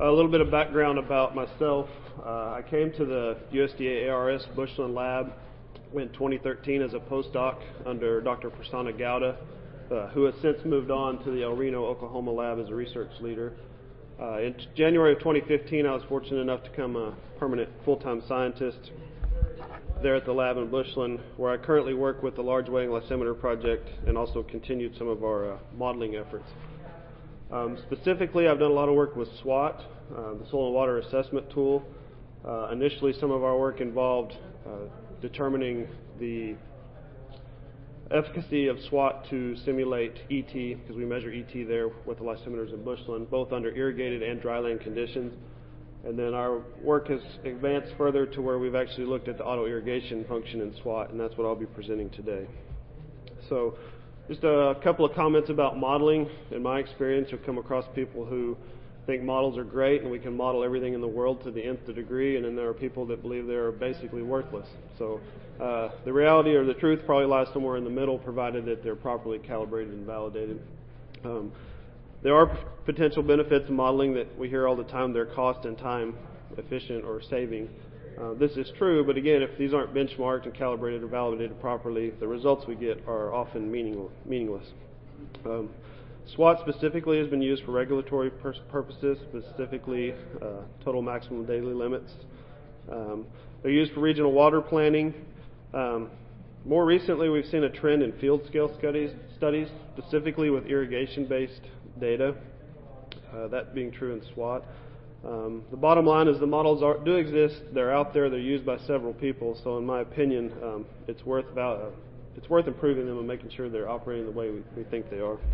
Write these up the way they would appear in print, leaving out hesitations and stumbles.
A little bit of background about myself. I came to the USDA ARS Bushland Lab in 2013 as a postdoc under Dr. Prasanna Gowda, who has since moved on to the El Reno, Oklahoma lab as a research leader. In January of 2015, I was fortunate enough to become a permanent full-time scientist there at the lab in Bushland, where I currently work with the Large Weighing Lysimeter project and also continued some of our modeling efforts. Specifically, I've done a lot of work with SWAT, the Soil and Water Assessment Tool. Initially, some of our work involved determining the efficacy of SWAT to simulate ET, because we measure ET there with the lysimeters in Bushland, both under irrigated and dryland conditions. And then our work has advanced further to where we've actually looked at the auto irrigation function in SWAT, and that's what I'll be presenting today. So just a couple of comments about modeling. In my experience, you'll come across people who think models are great and we can model everything in the world to the nth degree, and then there are people that believe they're basically worthless. So the reality or the truth probably lies somewhere in the middle, provided that they're properly calibrated and validated. There are potential benefits of modeling that we hear all the time. They're cost and time efficient or saving. This is true, but again, if these aren't benchmarked and calibrated or validated properly, the results we get are often meaningless. SWAT specifically has been used for regulatory purposes, specifically total maximum daily limits. They're used for regional water planning. More recently, we've seen a trend in field scale studies, specifically with irrigation-based data, that being true in SWAT. The bottom line is the models do exist. They're out there. They're used by several people. So in my opinion, it's worth improving them and making sure they're operating the way we think they are.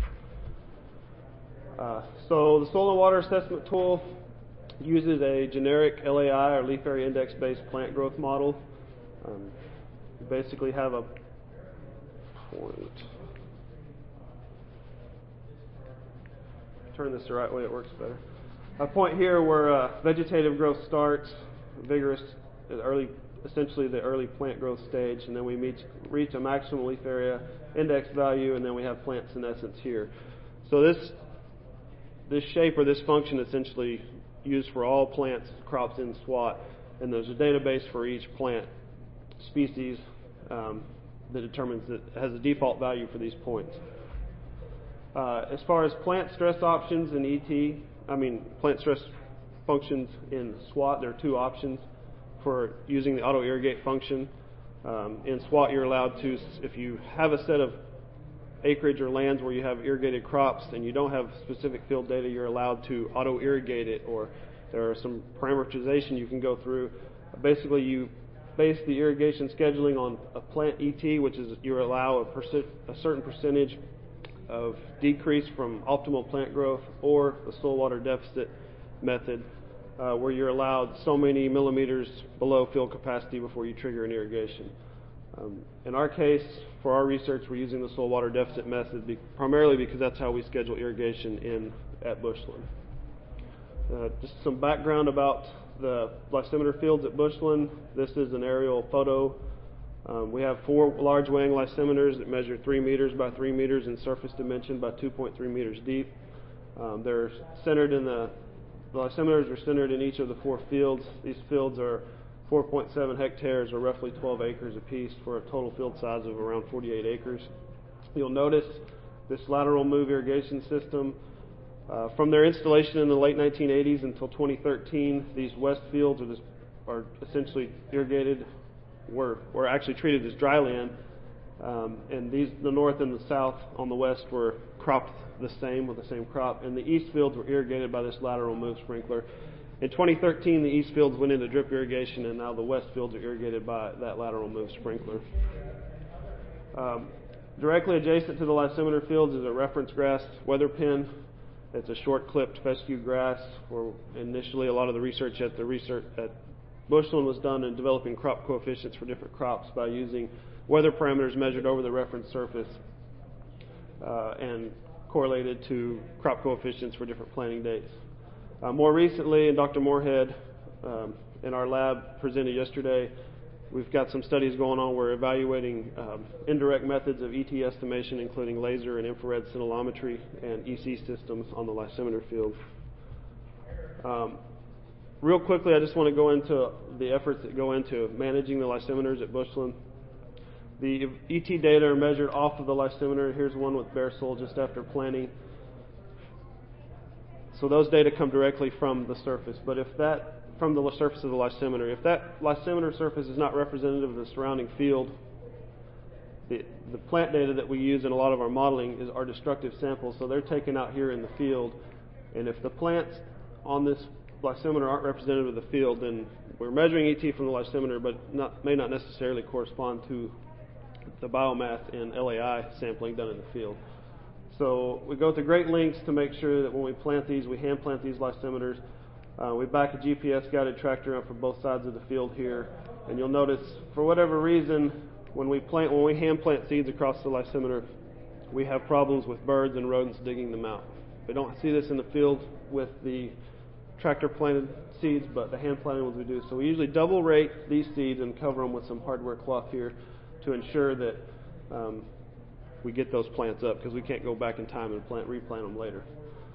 So the Soil and Water Assessment Tool uses a generic LAI or leaf area index-based plant growth model. You basically have a point. Turn this the right way, it works better. A point here where vegetative growth starts, vigorous, essentially the early plant growth stage, and then we reach a maximum leaf area index value, and then we have plant senescence here. So this shape or this function essentially used for all plants, crops in SWAT, and there's a database for each plant species that determines that has a default value for these points. As far as plant stress options in plant stress functions in SWAT, there are two options for using the auto irrigate function. In SWAT, you're allowed to, if you have a set of acreage or lands where you have irrigated crops and you don't have specific field data, you're allowed to auto irrigate it, or there are some parameterization you can go through. Basically, you base the irrigation scheduling on a plant ET, which is you allow a certain percentage of decrease from optimal plant growth, or the soil water deficit method, where you're allowed so many millimeters below field capacity before you trigger an irrigation. In our case, for our research, we're using the soil water deficit method primarily because that's how we schedule irrigation at Bushland. Just some background about the lysimeter fields at Bushland. This is an aerial photo. We have 4 large weighing lysimeters that measure 3 meters by 3 meters in surface dimension by 2.3 meters deep. They're centered in the lysimeters are centered in each of the 4 fields. These fields are 4.7 hectares or roughly 12 acres apiece for a total field size of around 48 acres. You'll notice this lateral move irrigation system. From their installation in the late 1980s until 2013, these west fields are essentially irrigated, were actually treated as dry land, and the north and the south on the west were cropped the same with the same crop, and the east fields were irrigated by this lateral move sprinkler. In 2013, the east fields went into drip irrigation, and now the west fields are irrigated by that lateral move sprinkler. Directly adjacent to the lysimeter fields is a reference grass weather pin. It's a short-clipped fescue grass, where initially a lot of the research at Bushland was done in developing crop coefficients for different crops by using weather parameters measured over the reference surface and correlated to crop coefficients for different planting dates. More recently, and Dr. Moorhead in our lab presented yesterday, we've got some studies going on. We're evaluating indirect methods of ET estimation, including laser and infrared scintillometry and EC systems on the lysimeter field. Real quickly, I just want to go into the efforts that go into managing the lysimeters at Bushland. The ET data are measured off of the lysimeter. Here's one with bare soil just after planting. So those data come directly from the surface. But from the surface of the lysimeter, if that lysimeter surface is not representative of the surrounding field, the plant data that we use in a lot of our modeling are destructive samples. So they're taken out here in the field. And if the plants on this lysimeter aren't representative of the field, then we're measuring ET from the lysimeter, but may not necessarily correspond to the biomass and LAI sampling done in the field. So we go to great lengths to make sure that when we plant these, we hand plant these lysimeters. We back a GPS guided tractor up for both sides of the field here, and you'll notice for whatever reason when we hand plant seeds across the lysimeter, we have problems with birds and rodents digging them out. We don't see this in the field with the tractor planted seeds, but the hand planted ones we do. So we usually double rate these seeds and cover them with some hardware cloth here to ensure that we get those plants up, because we can't go back in time and replant them later.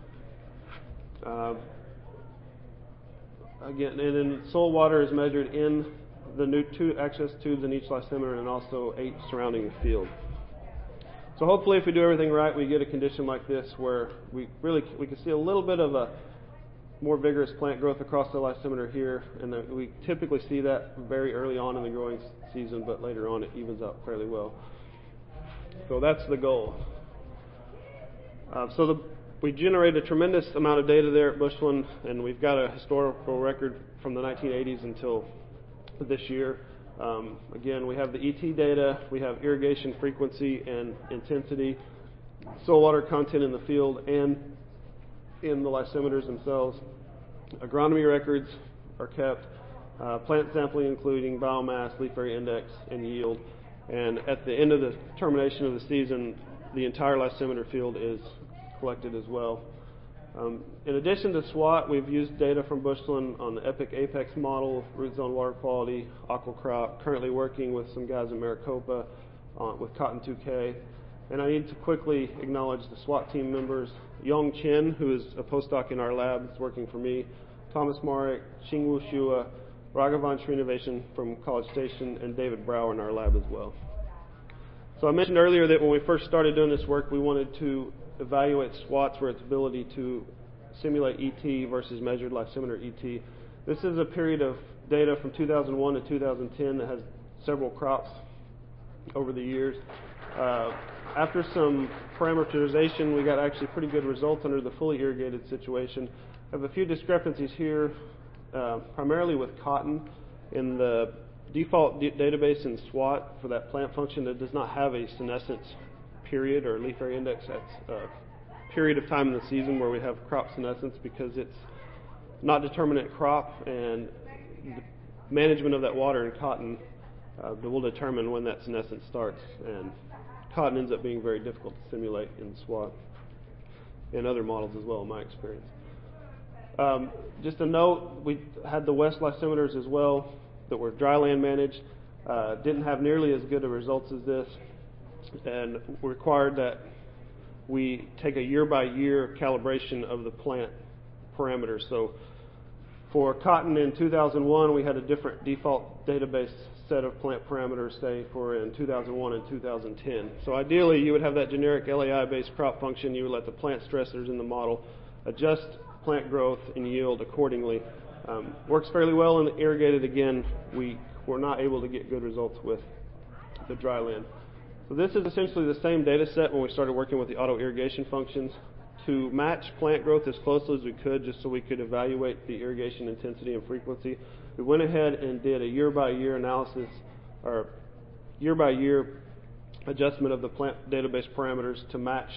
Again, and then soil water is measured in the new 2 access tubes in each lysimeter and also 8 surrounding the field. So hopefully if we do everything right, we get a condition like this where we can see a little bit of a more vigorous plant growth across the lysimeter here, and we typically see that very early on in the growing season, but later on it evens out fairly well. So that's the goal. We generate a tremendous amount of data there at Bushland, and we've got a historical record from the 1980s until this year. Again, we have the ET data, we have irrigation frequency and intensity, soil water content in the field and in the lysimeters themselves. Agronomy records are kept, plant sampling including biomass, leaf area index, and yield. And at the end of the termination of the season, the entire lysimeter field is collected as well. In addition to SWAT, we've used data from Bushland on the EPIC Apex model, root zone water quality, aquacrop, currently working with some guys in Maricopa with Cotton 2K. And I need to quickly acknowledge the SWAT team members, Yong Chen, who is a postdoc in our lab, is working for me, Thomas Marek, Xingwu Shua, Raghavan Srinivasan from College Station, and David Brower in our lab as well. So I mentioned earlier that when we first started doing this work, we wanted to evaluate SWATs for its ability to simulate ET versus measured lysimeter ET. This is a period of data from 2001 to 2010 that has several crops over the years. After some parameterization, we got actually pretty good results under the fully irrigated situation. I have a few discrepancies here, primarily with cotton. In the default database in SWAT for that plant function, that does not have a senescence period or leaf area index. That's a period of time in the season where we have crop senescence, because it's not determinate crop, and the management of that water in cotton will determine when that senescence starts, and cotton ends up being very difficult to simulate in SWAT and other models as well, in my experience. Just a note, we had the West lysimeters as well that were dryland managed. Didn't have nearly as good of results as this, and required that we take a year-by-year calibration of the plant parameters. So for cotton in 2001, we had a different default database set of plant parameters, say, for in 2001 and 2010. So ideally, you would have that generic LAI-based crop function. You would let the plant stressors in the model adjust plant growth and yield accordingly. Works fairly well in the irrigated. Again, we were not able to get good results with the dry land. So this is essentially the same data set when we started working with the auto irrigation functions to match plant growth as closely as we could, just so we could evaluate the irrigation intensity and frequency. We went ahead and did a year-by-year analysis, or year-by-year adjustment of the plant database parameters to match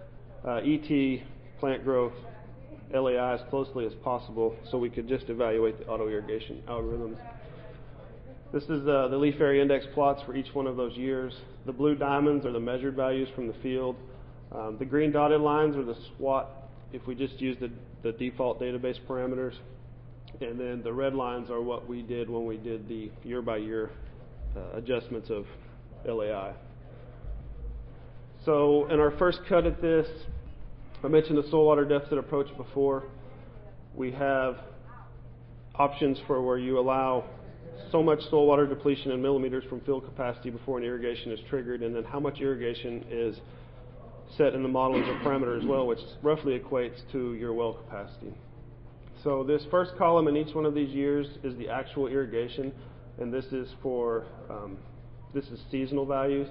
ET, plant growth, LAI as closely as possible, so we could just evaluate the auto irrigation algorithms. This is the leaf area index plots for each one of those years. The blue diamonds are the measured values from the field. The green dotted lines are the SWAT if we just use the default database parameters. And then the red lines are what we did when we did the year-by-year adjustments of LAI. So in our first cut at this, I mentioned the soil water deficit approach before. We have options for where you allow so much soil water depletion in millimeters from field capacity before an irrigation is triggered, and then how much irrigation is set in the model as a parameter as well, which roughly equates to your well capacity. So this first column in each one of these years is the actual irrigation, and this is for this is seasonal values.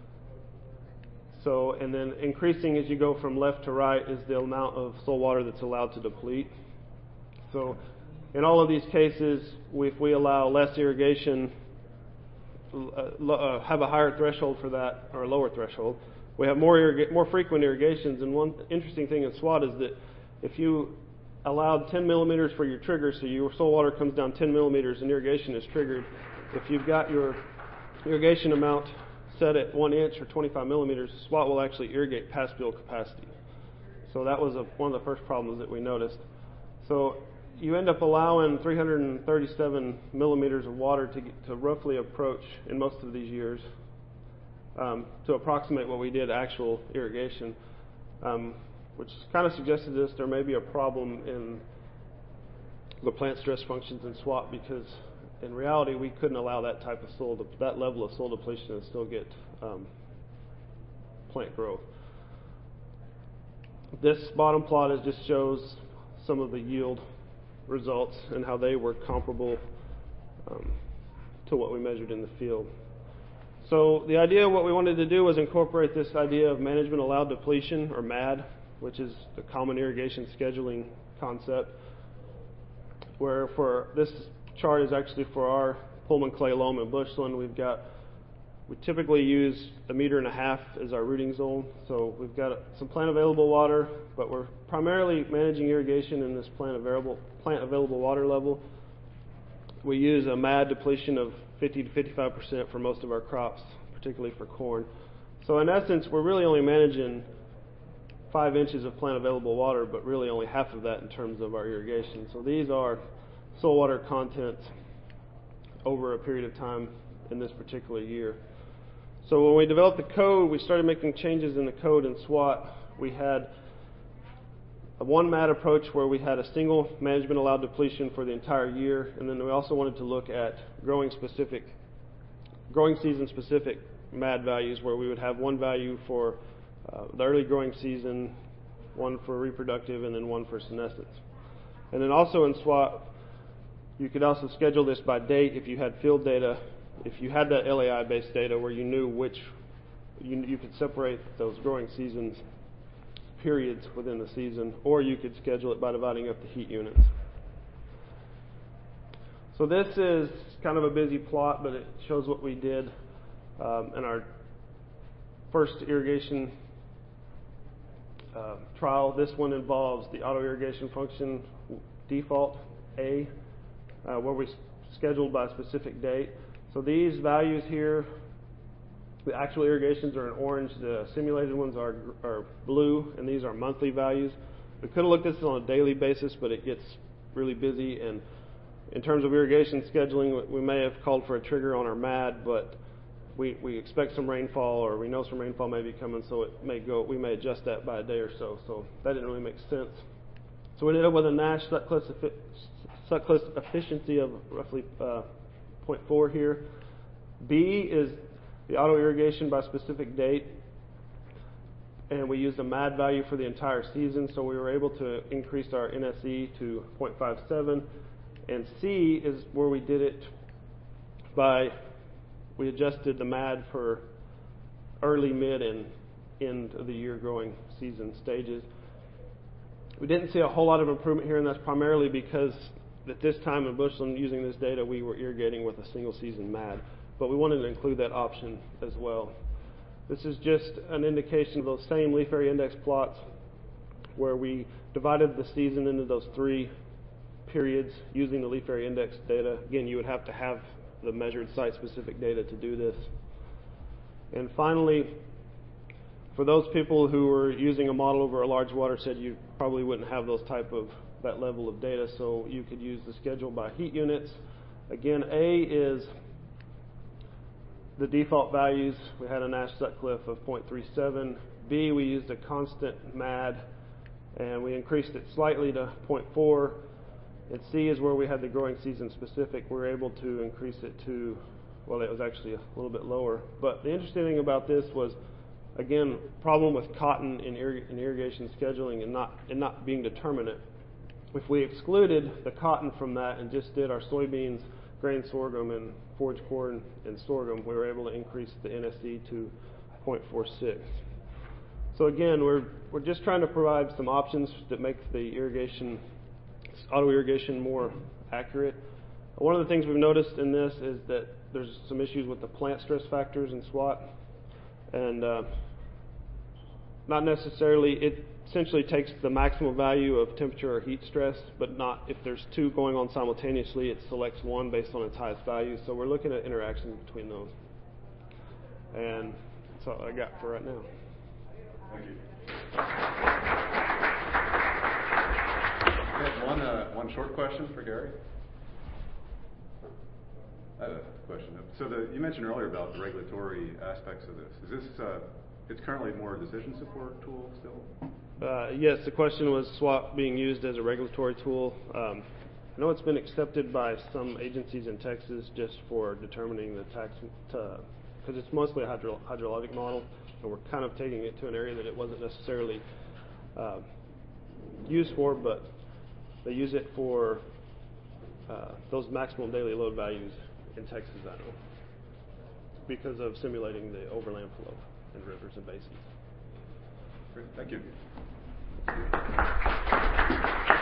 So, and then increasing as you go from left to right is the amount of soil water that's allowed to deplete. So in all of these cases, if we allow less irrigation, have a higher threshold for that, or a lower threshold, we have more frequent irrigations. And one interesting thing in SWAT is that if you allowed 10 millimeters for your trigger, so your soil water comes down 10 millimeters and irrigation is triggered, if you've got your irrigation amount set at 1 inch or 25 millimeters, SWAT will actually irrigate past field capacity. So that was one of the first problems that we noticed. So you end up allowing 337 millimeters of water to roughly approach, in most of these years, to approximate what we did actual irrigation, which kind of suggested this there may be a problem in the plant stress functions in SWAT, because in reality we couldn't allow that type of that level of soil depletion and still get plant growth. This bottom plot just shows some of the yield results and how they were comparable to what we measured in the field. So the idea of what we wanted to do was incorporate this idea of management allowed depletion, or MAD, which is the common irrigation scheduling concept, where for this chart is actually for our Pullman clay loam in bushland. We typically use 1.5 meters as our rooting zone. So we've got some plant available water, but we're primarily managing irrigation in this plant available water level. We use a MAD depletion of 50 to 55% for most of our crops, particularly for corn. So in essence, we're really only managing 5 inches of plant available water, but really only half of that in terms of our irrigation. So these are soil water content over a period of time in this particular year. So when we developed the code, we started making changes in the code in SWAT. We had a one MAD approach where we had a single management allowed depletion for the entire year, and then we also wanted to look at growing season specific MAD values, where we would have one value for the early growing season, one for reproductive, and then one for senescence. And then also in SWAT, you could also schedule this by date if you had field data. If you had that LAI based data where you knew which, you could separate those growing seasons periods within the season, or you could schedule it by dividing up the heat units. So this is kind of a busy plot, but it shows what we did in our first irrigation trial. This one involves the auto irrigation function default A, where we scheduled by a specific date. So these values here, the actual irrigations are in orange, the simulated ones are blue, and these are monthly values. We could have looked at this on a daily basis, but it gets really busy, and in terms of irrigation scheduling, we may have called for a trigger on our MAD, but we expect some rainfall, or we know some rainfall may be coming, so we may adjust that by a day or so. So that didn't really make sense. So we ended up with a Nash Sutcliffe efficiency of roughly 0.4 here. B is the auto irrigation by specific date, and we used a MAD value for the entire season, so we were able to increase our NSE to 0.57. And C is where we did it we adjusted the MAD for early, mid, and end of the year growing season stages. We didn't see a whole lot of improvement here, and that's primarily because at this time in bushland, using this data, we were irrigating with a single season MAD, but we wanted to include that option as well. This is just an indication of those same leaf area index plots where we divided the season into those 3 periods using the leaf area index data. Again, you would have to have the measured site-specific data to do this. And finally, for those people who were using a model over a large watershed, you probably wouldn't have that level of data, so you could use the schedule by heat units. Again, A is the default values. We had a Nash Sutcliffe of 0.37. B, we used a constant MAD, and we increased it slightly to 0.4. And C is where we had the growing season specific. We were able to increase it to, well, it was actually a little bit lower. But the interesting thing about this was, again, problem with cotton in irrigation scheduling and not being determinate. If we excluded the cotton from that and just did our soybeans, grain sorghum, and forage corn and sorghum, we were able to increase the NSE to 0.46. So again, we're just trying to provide some options that make the auto irrigation more accurate. One of the things we've noticed in this is that there's some issues with the plant stress factors in SWAT, and not necessarily, it essentially takes the maximum value of temperature or heat stress, but not if there's two going on simultaneously, it selects one based on its highest value. So we're looking at interactions between those. And that's all I got for right now. Thank you. We have one short question for Gary. I have a question. So you mentioned earlier about the regulatory aspects of this. Is this it's currently more a decision support tool still? Yes, the question was SWAT being used as a regulatory tool. I know it's been accepted by some agencies in Texas just for determining the tax, because it's mostly a hydrologic model, and we're kind of taking it to an area that it wasn't necessarily used for, but they use it for those maximum daily load values in Texas, I know, because of simulating the overland flow in rivers and basins. Great, thank you.